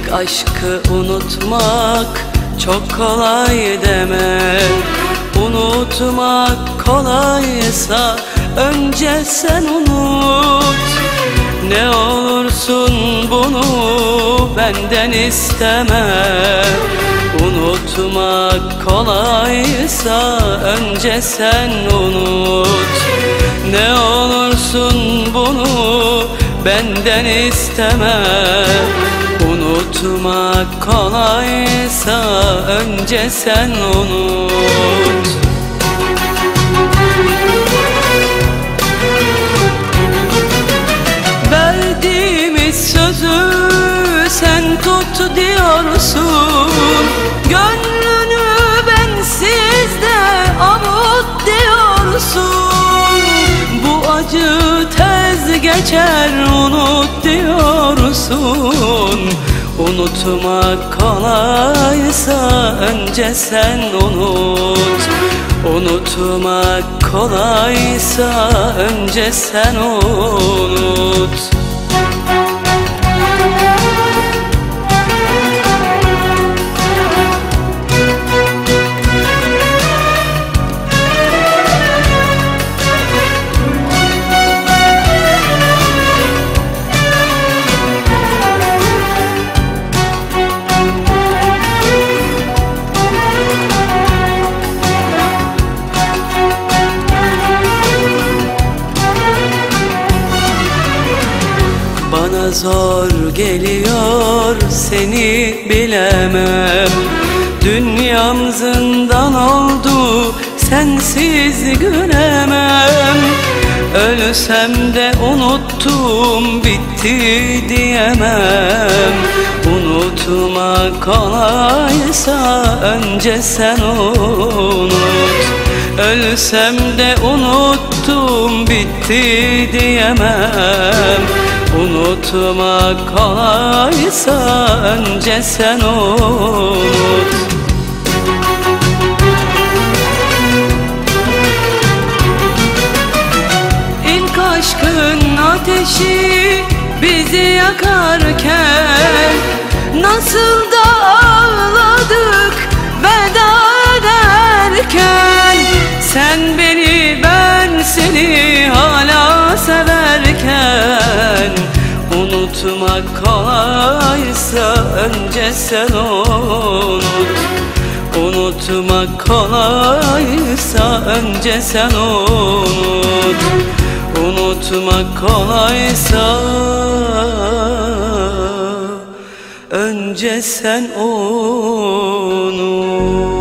İlk aşkı unutmak çok kolay deme. Unutmak kolaysa önce sen unut. Ne olursun bunu benden isteme. Unutmak kolaysa önce sen unut. Ne olursun bunu benden isteme. Unutmak kolaysa önce sen unut. Verdiğimiz sözü sen tut diyorsun. Gönlünü bensiz de avut diyorsun. Bu acı tez geçer unut diyorsun. Unutmak kolaysa önce sen unut. Unutmak kolaysa önce sen unut. Bana zor geliyor seni bilemem. Dünyam zindan oldu sensiz gülemem. Ölsem de unuttum bitti diyemem. Unutmak kolaysa önce sen unut. Ölsem de unuttum bitti diyemem. Unutmak kolaysa önce sen unut. İlk aşkın ateşi bizi yakarken nasıl da ağladık veda ederken. Sen beni ben seni hala severken. Unutmak kolaysa önce sen unut. Unutmak kolaysa önce sen unut. Unutmak kolaysa önce sen unut.